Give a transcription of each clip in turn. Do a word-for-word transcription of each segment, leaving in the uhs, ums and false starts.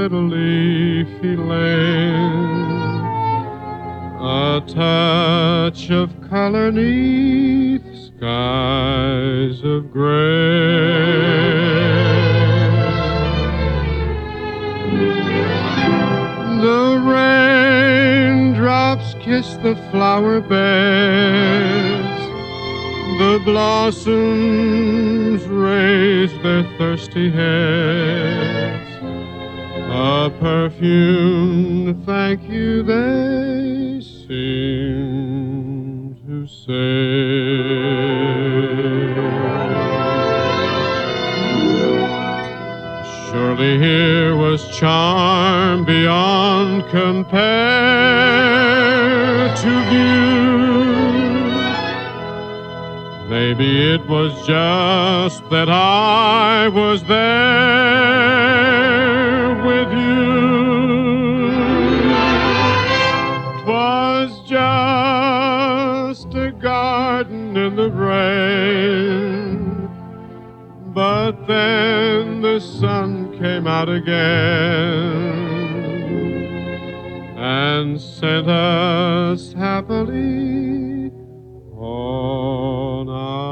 little leafy lane, a touch of color neath skies of gray. The raindrops kiss the flower beds, the blossoms raise their thirsty heads, a perfumed thank you they seem to say. Surely here was charm beyond compare to view. Maybe it was just that I was there with you. 'Twas just a garden in the rain, but then the sun came out again and sent us happily on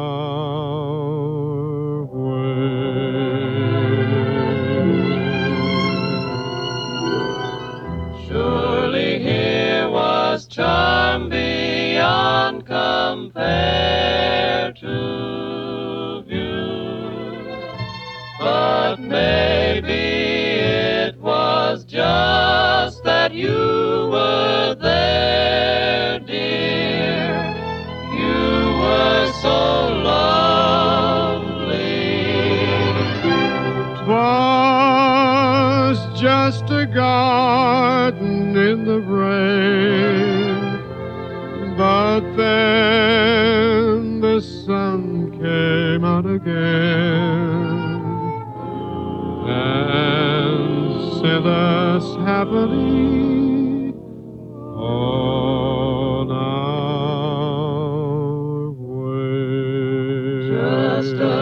our way. Surely here was charm beyond compare to view, but maybe it was just that you were there, dear. You were so lovely. 'Twas just a garden in the rain, but then the sun came out again and sent us happily on our way. Just a